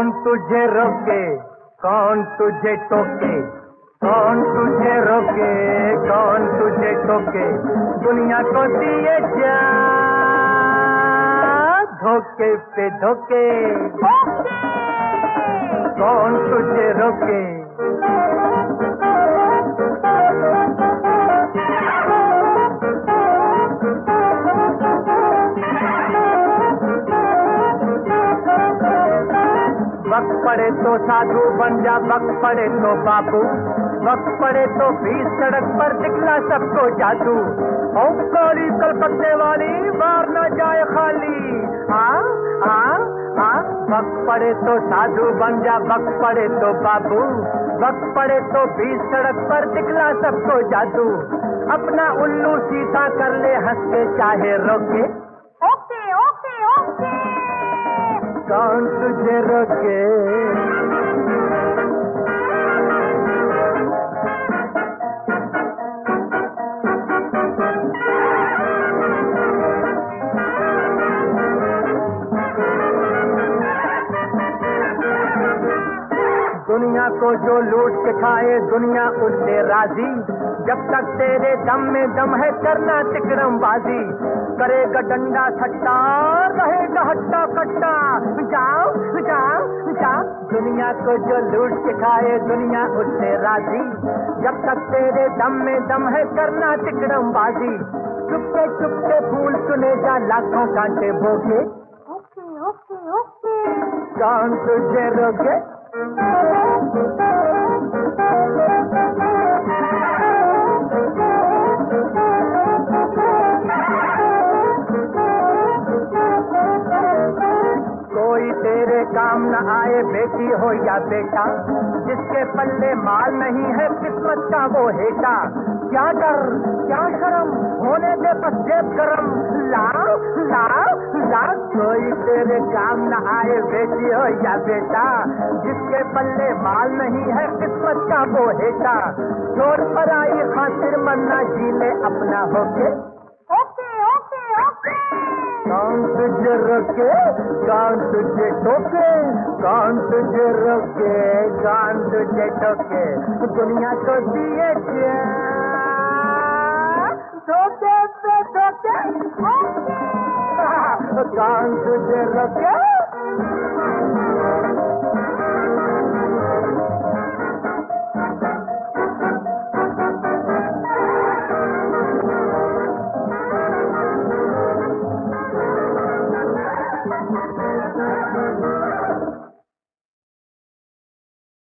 कौन तुझे रोके, कौन तुझे टोके, कौन तुझे रोके, कौन तुझे टोके, दुनिया को दिए जा धोखे पे धोखे, कौन तुझे रोके। वक्त पड़े तो साधु बन जा, वक्त पड़े तो बाबू, वक्त पड़े तो बीच सड़क पर दिखला सबको जादू। ओ काली कलकत्ते वाली मार न जाए खाली, हाँ हाँ हाँ। वक्त पड़े तो साधु बन जा, वक्त पड़े तो बाबू, वक्त पड़े तो बीच सड़क पर दिखला सबको जादू। अपना उल्लू सीधा कर ले हंस के चाहे रोके, ओके ओके ओके। कौन तुझे रोके। दुनिया को जो लूट के खाए दुनिया उससे राजी, जब तक तेरे दम में दम है करना तिकड़मबाजी। करेगा डंडा सट्टा रहेगा हट्टा कट्टा, जाओ जाओ जाओ। दुनिया को जो लूट के खाए दुनिया उससे राजी, जब तक तेरे दम में दम है करना तिकड़मबाजी। चुपके चुपके फूल चुने जा लाखों कांटे भोगे, ओके ओके ओके। कौन तुझे रोके। कोई तेरे काम न आए बेटी हो या बेटा, जिसके पल्ले माल नहीं है किस्मत का वो हेटा। क्या डर क्या शर्म होने दे बस जेब गरम, लाओ लाओ लाओ। कोई तेरे काम न आए बेटी हो या बेटा, जिसके पल्ले माल नहीं है किस्मत का वो हेटा। चोर पर आई खातिर मरना जी ले अपना होके, ओके ओके ओके। कौन तुझे रोके, कौन तुझे टोके, कौन तुझे रोके, कौन तुझे टोके, दुनिया को दिए जा धोखे पे धोखे, कौन तुझे रोके।